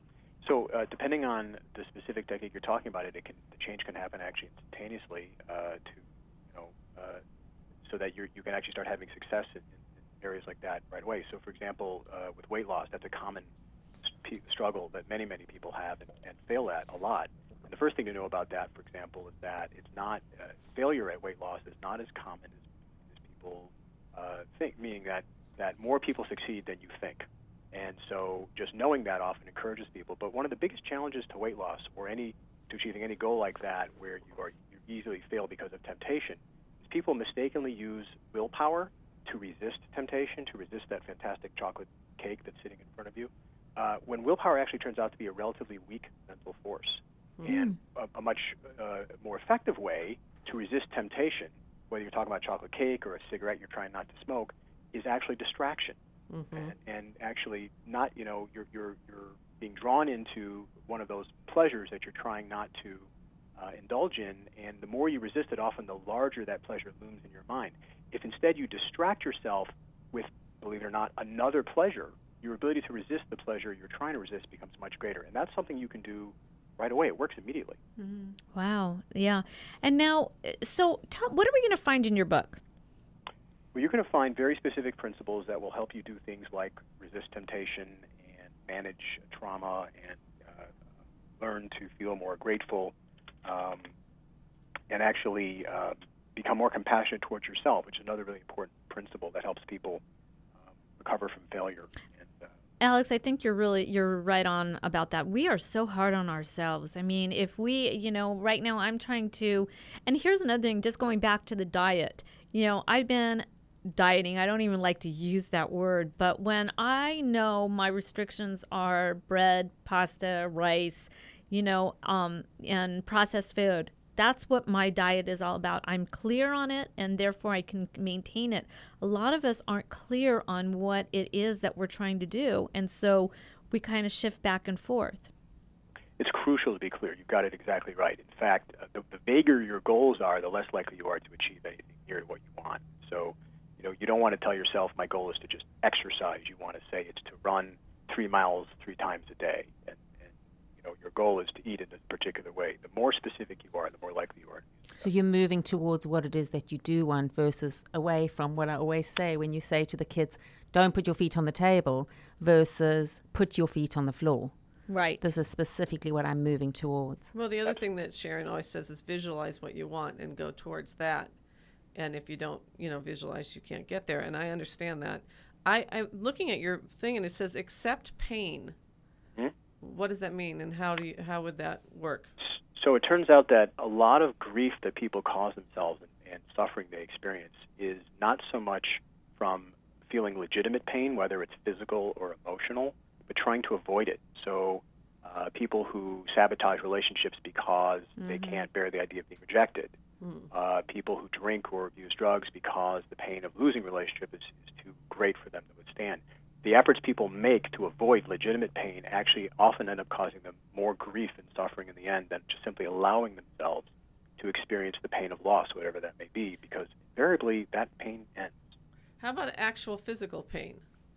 So uh, depending on the specific technique you're talking about, it, it can, the change can happen actually instantaneously uh, to, you know, uh, so that you you can actually start having success in, in areas like that right away. So, for example, uh, with weight loss, that's a common sp- struggle that many, many people have and, and fail at a lot. And the first thing to know about that, for example, is that it's not uh, failure at weight loss is not as common as, as people uh, think, meaning that, that more people succeed than you think. And so just knowing that often encourages people. But one of the biggest challenges to weight loss or any to achieving any goal like that where you are you easily fail because of temptation is people mistakenly use willpower to resist temptation, to resist that fantastic chocolate cake that's sitting in front of you, uh, when willpower actually turns out to be a relatively weak mental force. Mm. And a, a much uh, more effective way to resist temptation whether you're talking about chocolate cake or a cigarette you're trying not to smoke, is actually distraction. Mm-hmm. And, and actually not, you know, you're, you're, you're being drawn into one of those pleasures that you're trying not to uh, indulge in, and the more you resist it, often the larger that pleasure looms in your mind. If instead you distract yourself with, believe it or not, another pleasure, your ability to resist the pleasure you're trying to resist becomes much greater. And that's something you can do right away. It works immediately. Mm-hmm. Wow. Yeah. And now, so Tom, what are we going to find in your book? Well, you're going to find very specific principles that will help you do things like resist temptation and manage trauma and uh, learn to feel more grateful um, and actually uh, become more compassionate towards yourself, which is another really important principle that helps people um, recover from failure. And, uh, Alex, I think you're really, you're right on about that. We are so hard on ourselves. I mean, if we, you know, right now I'm trying to, and here's another thing, just going back to the diet, you know, I've been dieting. I don't even like to use that word, but when I know my restrictions are bread, pasta, rice, you know, um, and processed food, that's what my diet is all about. I'm clear on it, and therefore I can maintain it. A lot of us aren't clear on what it is that we're trying to do, and so we kind of shift back and forth. It's crucial to be clear. You've got it exactly right. In fact, uh, the, the vaguer your goals are, the less likely you are to achieve anything near what you want. So, you know, you don't want to tell yourself, my goal is to just exercise. You want to say it's to run three miles three times a day. And, and you know, your goal is to eat in a particular way. The more specific you are, the more likely you are. So you're moving towards what it is that you do want versus away from what I always say when you say to the kids, don't put your feet on the table versus put your feet on the floor. Right. This is specifically what I'm moving towards. Well, the other thing that Sharon always says is visualize what you want and go towards that. And if you don't, you know, visualize, you can't get there. And I understand that. I, I'm looking at your thing, and it says accept pain. Hmm? What does that mean, and how do you, how would that work? So it turns out that a lot of grief that people cause themselves and, and suffering they experience is not so much from feeling legitimate pain, whether it's physical or emotional, but trying to avoid it. So uh, people who sabotage relationships because mm-hmm. they can't bear the idea of being rejected. Mm. Uh, people who drink or abuse drugs because the pain of losing relationship is, is too great for them to withstand. The efforts people make to avoid legitimate pain actually often end up causing them more grief and suffering in the end than just simply allowing themselves to experience the pain of loss, whatever that may be, because invariably that pain ends. How about actual physical pain?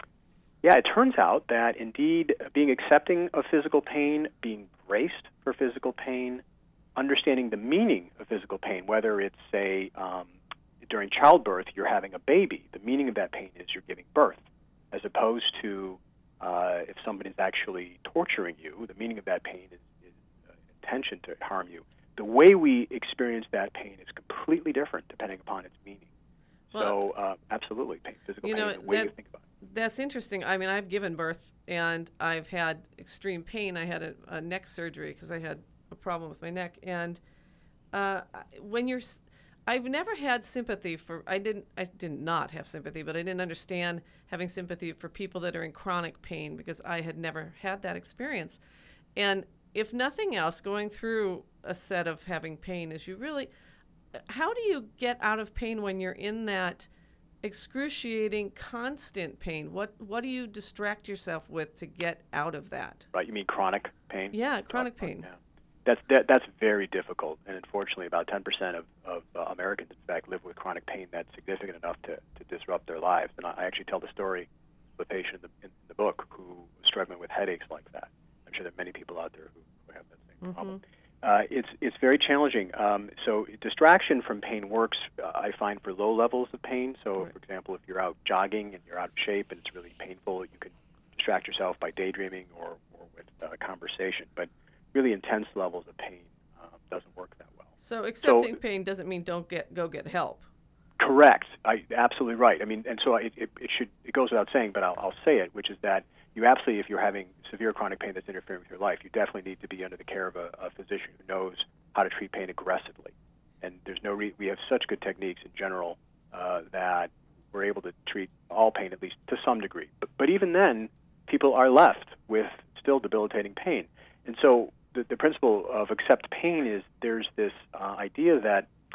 Yeah, it turns out that indeed being accepting of physical pain, being braced for physical pain, understanding the meaning of physical pain, whether it's, say, um, during childbirth, you're having a baby. The meaning of that pain is you're giving birth, as opposed to uh, if somebody's actually torturing you, the meaning of that pain is, is uh, intention to harm you. The way we experience that pain is completely different depending upon its meaning. Well, so, uh, absolutely, pain, physical you know, pain, the way that, you think about it. That's interesting. I mean, I've given birth, and I've had extreme pain. I had a, a neck surgery because I had a problem with my neck, and uh, when you're, I've never had sympathy for. I didn't. I did not have sympathy, but I didn't understand having sympathy for people that are in chronic pain because I had never had that experience. And if nothing else, going through a set of having pain is you really. How do you get out of pain when you're in that excruciating, constant pain? What What do you distract yourself with to get out of that? Right. You mean chronic pain? Yeah, chronic pain. Yeah. That's that, that's very difficult, and unfortunately, about ten percent of, of uh, Americans, in fact, live with chronic pain that's significant enough to, to disrupt their lives. And I, I actually tell the story of a patient in the, in the book who was struggling with headaches like that. I'm sure there are many people out there who, who have that same mm-hmm. problem. Uh, it's it's very challenging. Um, so distraction from pain works, uh, I find, for low levels of pain. So, right. for example, if you're out jogging and you're out of shape and it's really painful, you can distract yourself by daydreaming or, or with uh, conversation. But really intense levels of pain um, doesn't work that well. So accepting so, pain doesn't mean don't get go get help. Correct. I absolutely right. I mean, and so it, it, it should it goes without saying, but I'll, I'll say it, which is that you absolutely, if you're having severe chronic pain that's interfering with your life, you definitely need to be under the care of a, a physician who knows how to treat pain aggressively. And there's no re- we have such good techniques in general uh, that we're able to treat all pain at least to some degree. But, but even then, people are left with still debilitating pain. And so the, the principle of accept pain is there's this uh, idea that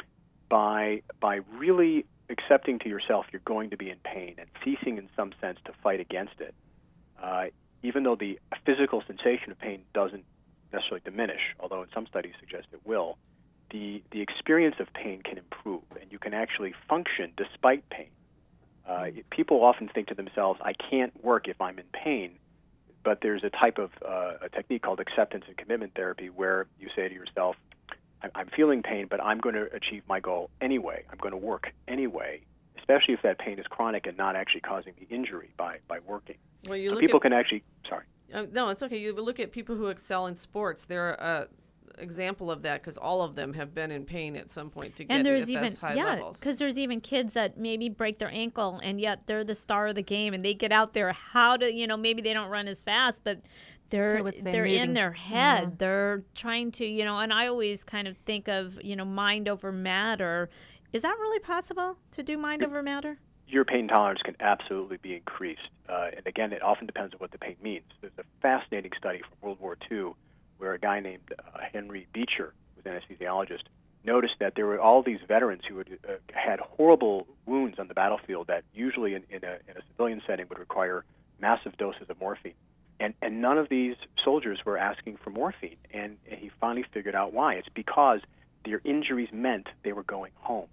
by by really accepting to yourself you're going to be in pain and ceasing in some sense to fight against it, uh, even though the physical sensation of pain doesn't necessarily diminish, although in some studies suggest it will, the, the experience of pain can improve, and you can actually function despite pain. Uh, people often think to themselves, I can't work if I'm in pain, but there's a type of uh, a technique called acceptance and commitment therapy where you say to yourself, I'm feeling pain, but I'm going to achieve my goal anyway. I'm going to work anyway, especially if that pain is chronic and not actually causing the injury by, by working. Well, you so look people at, can actually, sorry. Uh, no, it's okay. You look at people who excel in sports. They're an example of that because all of them have been in pain at some point to get and there's at even those high yeah, levels. because there's even kids that maybe break their ankle and yet they're the star of the game and they get out there. How to, you know, maybe they don't run as fast, but they're So it's their they're in moving. their head. Yeah. They're trying to, you know, and I always kind of think of, you know, mind over matter. Is that really possible to do mind over matter? Your pain tolerance can absolutely be increased. Uh, and again, it often depends on what the pain means. There's a fascinating study from World War Two where a guy named uh, Henry Beecher, who was an anesthesiologist, noticed that there were all these veterans who had, uh, had horrible wounds on the battlefield that usually in, in, a, in a civilian setting would require massive doses of morphine. And, and none of these soldiers were asking for morphine. And, and he finally figured out why. It's because their injuries meant they were going home.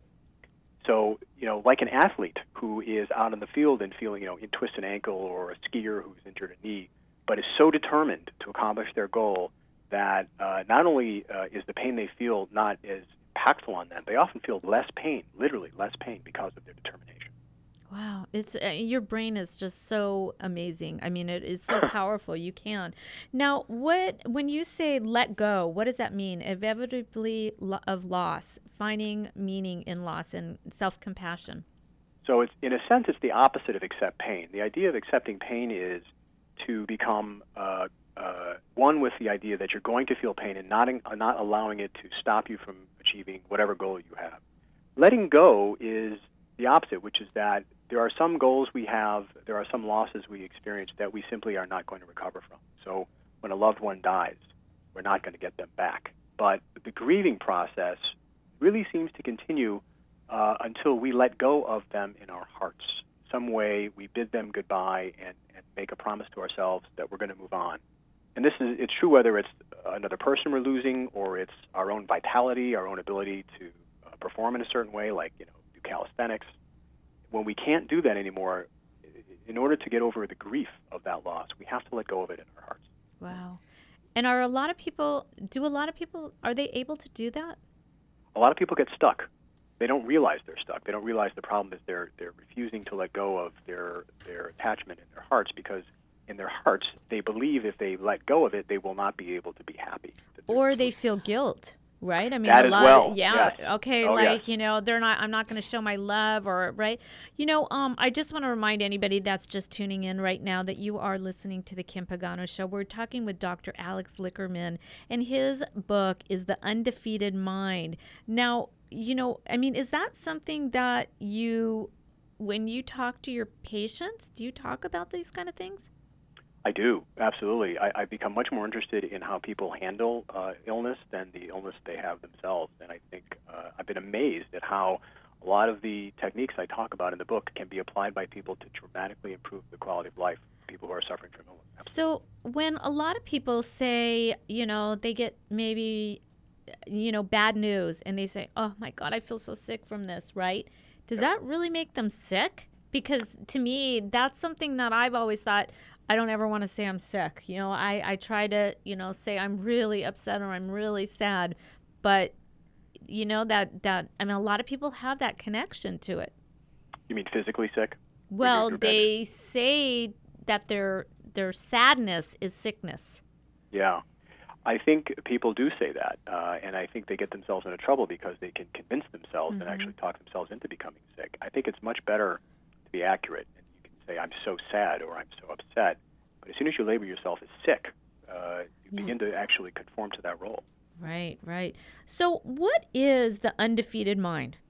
So, you know, like an athlete who is out on the field and feeling, you know, you twist an ankle, or a skier who's injured a knee, but is so determined to accomplish their goal that uh, not only uh, is the pain they feel not as impactful on them, they often feel less pain, literally less pain, because of their determination. Wow, it's uh, your brain is just so amazing. I mean, it is so powerful. You can. Now, what when you say let go, what does that mean? Inevitably lo- of loss, finding meaning in loss, and self-compassion. So, it's in a sense, it's the opposite of accept pain. The idea of accepting pain is to become uh, uh, one with the idea that you're going to feel pain and not in, uh, not allowing it to stop you from achieving whatever goal you have. Letting go is the opposite, which is that there are some goals we have, there are some losses we experience that we simply are not going to recover from. So when a loved one dies, we're not going to get them back. But the grieving process really seems to continue uh, until we let go of them in our hearts. Some way we bid them goodbye and, and make a promise to ourselves that we're going to move on. And this is, it's true whether it's another person we're losing or it's our own vitality, our own ability to uh, perform in a certain way, like, you know, do calisthenics. When we can't do that anymore, in order to get over the grief of that loss, we have to let go of it in our hearts. Wow. And are a lot of people, do a lot of people, are they able to do that? A lot of people get stuck. They don't realize they're stuck. They don't realize the problem is they're they're refusing to let go of their their attachment in their hearts, because in their hearts they believe if they let go of it, they will not be able to be happy. Or they feel guilt, right? I mean, that a as lot well. Of, yeah. Yes. Okay. Oh, like, yes. you know, they're not, I'm not going to show my love, or, right. You know, um, I just want to remind anybody that's just tuning in right now that you are listening to the Kim Pagano Show. We're talking with Doctor Alex Lickerman, and his book is The Undefeated Mind. Now, you know, I mean, is that something that you, when you talk to your patients, do you talk about these kind of things? I do, absolutely. I, I've become much more interested in how people handle uh, illness than the illness they have themselves. And I think uh, I've been amazed at how a lot of the techniques I talk about in the book can be applied by people to dramatically improve the quality of life of people who are suffering from illness. Absolutely. So when a lot of people say, you know, they get maybe, you know, bad news and they say, oh my God, I feel so sick from this, right? Does that really make them sick? Because to me, that's something that I've always thought, I don't ever want to say I'm sick. You know, I, I try to, you know, say I'm really upset or I'm really sad. But, you know, that, that I mean, a lot of people have that connection to it. You mean physically sick? Well, they say that their their sadness is sickness. Yeah. I think people do say that, uh, and I think they get themselves into trouble because they can convince themselves Mm-hmm. and actually talk themselves into becoming sick. I think it's much better to be accurate. And you can say, I'm so sad or I'm so upset. But as soon as you label yourself as sick, uh, you Yeah. begin to actually conform to that role. Right, right. So what is the undefeated mind?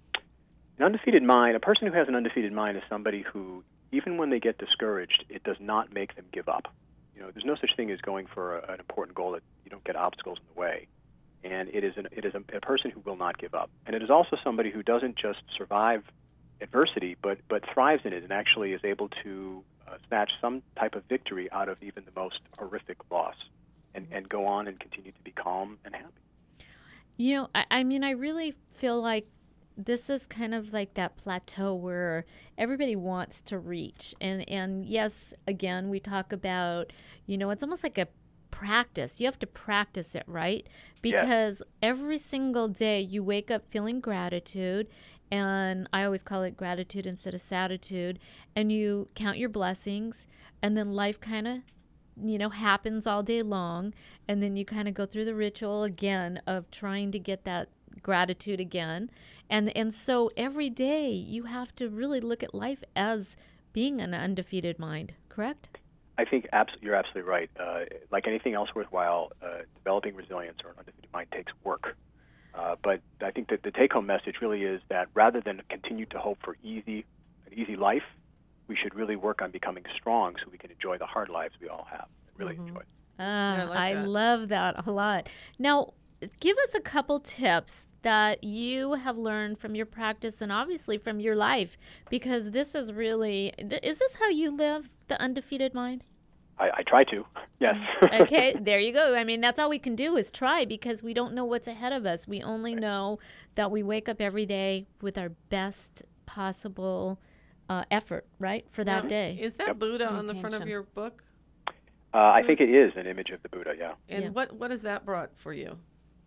An undefeated mind, a person who has an undefeated mind is somebody who, even when they get discouraged, it does not make them give up. You know, there's no such thing as going for a, an important goal that you don't get obstacles in the way. And it is, an, it is a, a person who will not give up. And it is also somebody who doesn't just survive adversity, but, but thrives in it and actually is able to uh, snatch some type of victory out of even the most horrific loss and, and go on and continue to be calm and happy. You know, I, I mean, I really feel like this is kind of like that plateau where everybody wants to reach. And, and yes, again, we talk about, you know, it's almost like a practice. You have to practice it, right? Because yes. every single day you wake up feeling gratitude, and I always call it gratitude instead of satitude, and you count your blessings, and then life kind of, you know, happens all day long, and then you kind of go through the ritual again of trying to get that gratitude again. And and so every day you have to really look at life as being an undefeated mind, correct? I think abs- you're absolutely right. Uh, like anything else worthwhile, uh, developing resilience or an undefeated mind takes work. Uh, but I think that the take-home message really is that rather than continue to hope for easy, an easy life, we should really work on becoming strong so we can enjoy the hard lives we all have and really mm-hmm. enjoy it. Uh, yeah, I, like I love that a lot. Now, give us a couple tips that you have learned from your practice and obviously from your life, because this is really, is this how you live, the undefeated mind? I, I try to, yes. Okay, there you go. I mean, that's all we can do is try, because we don't know what's ahead of us. We only know that we wake up every day with our best possible uh, effort, right, for that now, day. Is that yep. Buddha on the front of your book? Uh, I think it is an image of the Buddha, yeah. And yeah. what, what has that brought for you?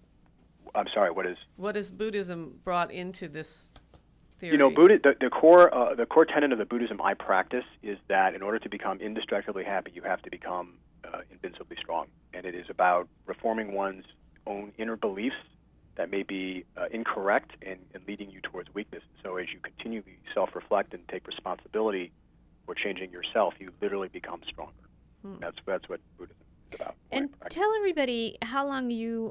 I'm sorry, what is? What has Buddhism brought into this theory? You know, Buddha, the, the core uh, the core tenet of the Buddhism I practice is that in order to become indestructibly happy, you have to become uh, invincibly strong. And it is about reforming one's own inner beliefs that may be uh, incorrect and, and leading you towards weakness. So as you continually self-reflect and take responsibility for changing yourself, you literally become stronger. Hmm. That's that's what Buddhism is about. And tell everybody how long you...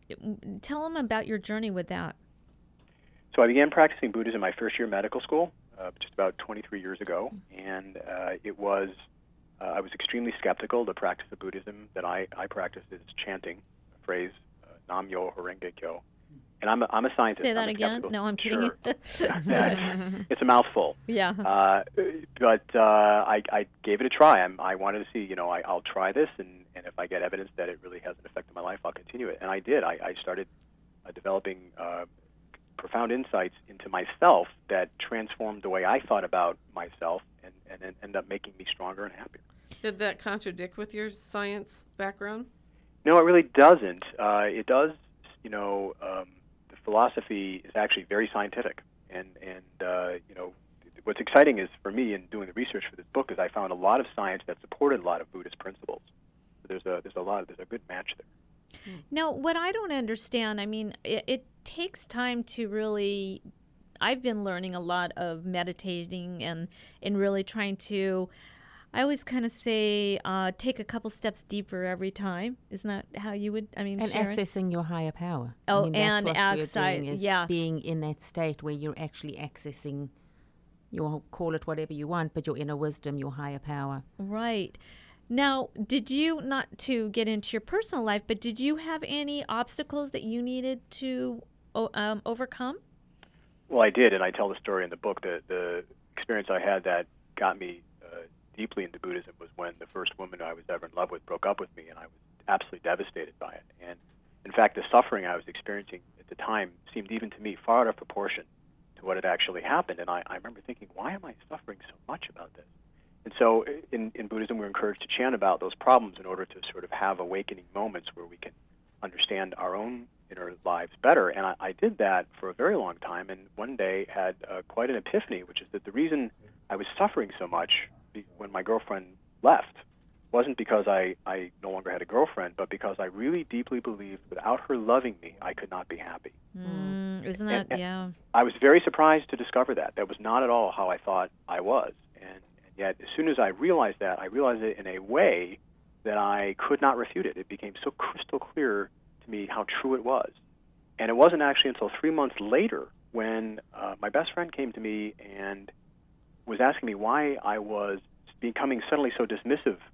Tell them about your journey with that. So I began practicing Buddhism my first year of medical school, uh, just about twenty-three years ago, and uh, it was uh, I was extremely skeptical. The practice of Buddhism that I, I practice is chanting a phrase, uh, Nam Myoho Renge Kyo, and I'm a, I'm a scientist. Say that I'm again? No, I'm kidding. Sure. yeah, yeah, it's, it's a mouthful. Yeah. Uh, but uh, I, I gave it a try. I'm, I wanted to see, you know, I, I'll try this, and, and if I get evidence that it really has an effect on my life, I'll continue it. And I did. I, I started uh, developing uh, profound insights into myself that transformed the way I thought about myself and, and, and ended up making me stronger and happier. Did that contradict with your science background? No, it really doesn't. Uh, it does, you know, um, the philosophy is actually very scientific. And, and uh, you know, what's exciting is for me in doing the research for this book is I found a lot of science that supported a lot of Buddhist principles. So there's a, there's a lot, there's a good match there. Now, what I don't understand, I mean, it, it takes time to really, I've been learning a lot of meditating and, and really trying to, I always kind of say, uh, take a couple steps deeper every time. Isn't that how you would, I mean, And Sharon? accessing your higher power. Oh, I mean, that's and what outside, you're doing is yeah. being in that state where you're actually accessing, you'll call it whatever you want, but your inner wisdom, your higher power. Right. Now, did you, not to get into your personal life, but did you have any obstacles that you needed to um, overcome? Well, I did, and I tell the story in the book. The, the experience I had that got me uh, deeply into Buddhism was when the first woman I was ever in love with broke up with me, and I was absolutely devastated by it. And in fact, the suffering I was experiencing at the time seemed even to me far out of proportion to what had actually happened. And I, I remember thinking, why am I suffering so much about this? And so in, in Buddhism, we're encouraged to chant about those problems in order to sort of have awakening moments where we can understand our own inner lives better. And I, I did that for a very long time, and one day had uh, quite an epiphany, which is that the reason I was suffering so much be- when my girlfriend left wasn't because I, I no longer had a girlfriend, but because I really deeply believed without her loving me, I could not be happy. Mm, isn't that, and, and yeah. I was very surprised to discover that. That was not at all how I thought I was. And Yet, as soon as I realized that, I realized it in a way that I could not refute it. It became so crystal clear to me how true it was. And it wasn't actually until three months later when uh, my best friend came to me and was asking me why I was becoming suddenly so dismissive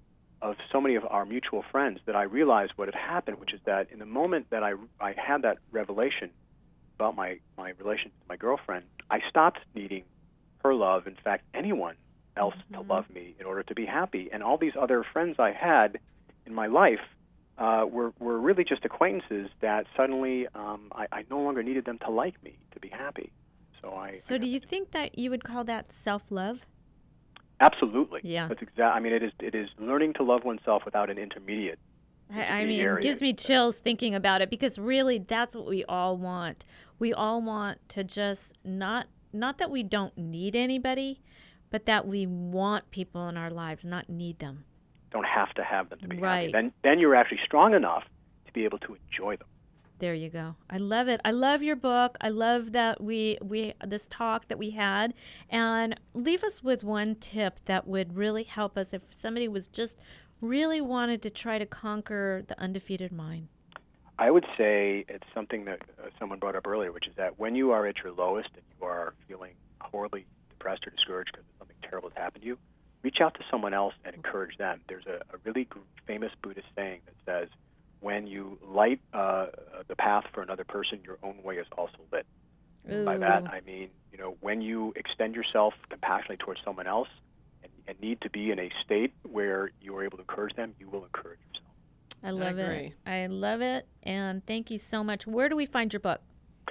of so many of our mutual friends that I realized what had happened, which is that in the moment that I, I had that revelation about my, my relation to my girlfriend, I stopped needing her love, in fact, anyone else mm-hmm. to love me in order to be happy. And all these other friends I had in my life uh, were, were really just acquaintances that suddenly um, I, I no longer needed them to like me to be happy. So I. So I do you think that you would call that self-love? Absolutely. Yeah. That's exact. I mean, it is. It is learning to love oneself without an intermediate. I, I mean, it gives me chills thinking about it, because really, that's what we all want. We all want to just not not that we don't need anybody, but that we want people in our lives, not need them. Don't have to have them to be right. happy. Then, then you're actually strong enough to be able to enjoy them. There you go. I love it. I love your book. I love that we we this talk that we had. And leave us with one tip that would really help us if somebody was just really wanted to try to conquer the undefeated mind. I would say it's something that uh, someone brought up earlier, which is that when you are at your lowest and you are feeling horribly depressed or discouraged because something terrible has happened to you, reach out to someone else and encourage them. There's a, a really famous Buddhist saying that says, when you light uh, the path for another person, your own way is also lit. Ooh. By that, I mean, you know, when you extend yourself compassionately towards someone else and, and need to be in a state where you are able to encourage them, you will encourage yourself. I love I agree. it. I love it. And thank you so much. Where do we find your book?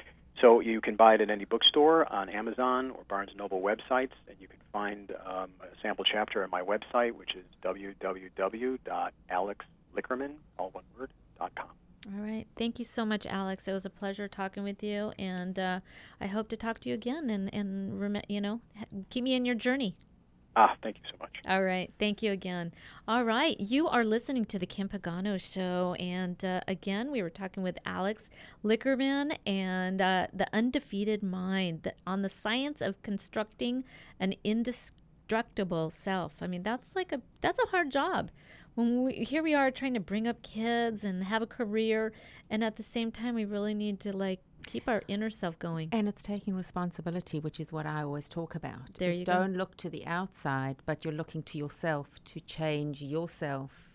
So you can buy it at any bookstore, on Amazon or Barnes and Noble websites, and you can find um, a sample chapter on my website, which is w w w dot alex lickerman, all one word, dot com. All right. Thank you so much, Alex. It was a pleasure talking with you, and uh, I hope to talk to you again and, and rem- you know, keep me in your journey. Ah, thank you so much. All right. Thank you again. All right. You are listening to The Kim Pagano Show. And uh, again, we were talking with Alex Lickerman and uh, The Undefeated Mind the, on the science of constructing an indestructible self. I mean, that's like a that's a hard job. When we, here we are trying to bring up kids and have a career, and at the same time, we really need to like keep our inner self going. And it's taking responsibility, which is what I always talk about. There is you don't go. look to the outside, but you're looking to yourself to change yourself.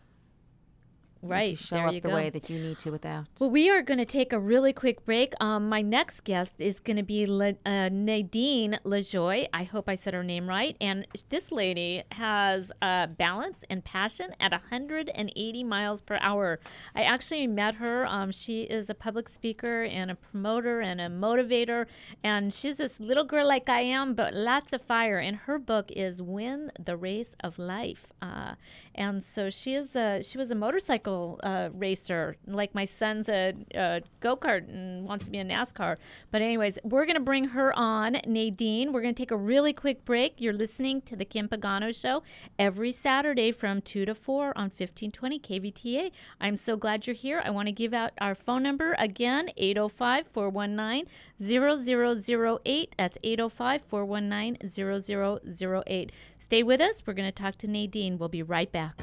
Right. To show there up you the go. way that you need to without. Well, we are going to take a really quick break. Um, my next guest is going to be Le- uh, Nadine LaJoy. I hope I said her name right. And this lady has uh, balance and passion at one hundred eighty miles per hour. I actually met her. Um, she is a public speaker and a promoter and a motivator. And she's this little girl like I am, but lots of fire. And her book is Win the Race of Life. Uh, and so she is a, she was a motorcycle Uh, racer, like my son's a, a go-kart and wants to be a NASCAR. But anyways, we're going to bring her on, Nadine. We're going to take a really quick break. You're listening to The Kim Pagano Show every Saturday from two to four on fifteen twenty K V T A. I'm so glad you're here. I want to give out our phone number again, eight oh five, four one nine, zero zero zero eight. That's eight oh five, four one nine, zero zero zero eight. Stay with us. We're going to talk to Nadine. We'll be right back.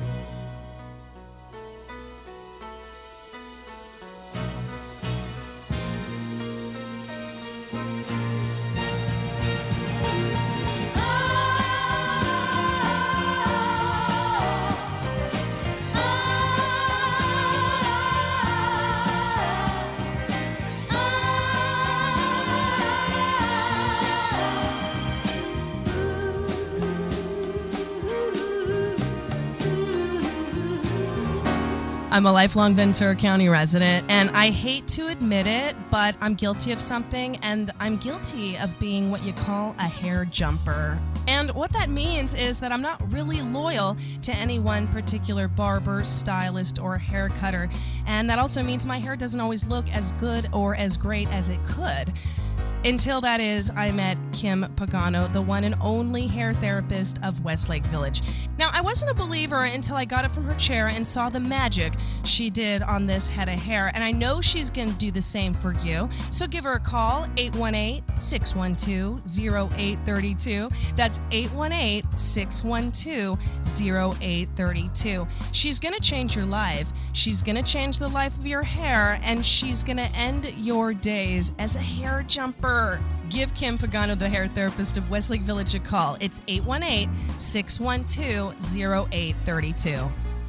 I'm a lifelong Ventura County resident, and I hate to admit it, but I'm guilty of something, and I'm guilty of being what you call a hair jumper. And what that means is that I'm not really loyal to any one particular barber, stylist, or hair cutter. And that also means my hair doesn't always look as good or as great as it could. Until that is, I met Kim Pagano, the one and only hair therapist of Westlake Village. Now, I wasn't a believer until I got it from her chair and saw the magic she did on this head of hair, and I know she's going to do the same for you. So give her a call, eight one eight, six one two, zero eight three two. That's eight one eight, six one two, zero eight three two. She's going to change your life. She's going to change the life of your hair, and she's going to end your days as a hair jumper. Give Kim Pagano, the hair therapist of Westlake Village, a call. It's eight one eight, six one two, zero eight three two.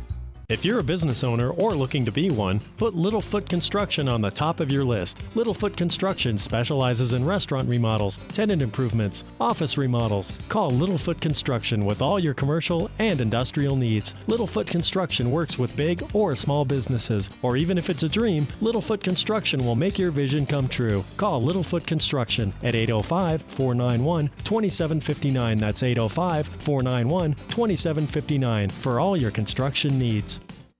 If you're a business owner or looking to be one, put Littlefoot Construction on the top of your list. Littlefoot Construction specializes in restaurant remodels, tenant improvements, office remodels. Call Littlefoot Construction with all your commercial and industrial needs. Littlefoot Construction works with big or small businesses, or even if it's a dream, Littlefoot Construction will make your vision come true. Call Littlefoot Construction at eight oh five, four nine one, two seven five nine. That's eight oh five, four nine one, two seven five nine for all your construction needs.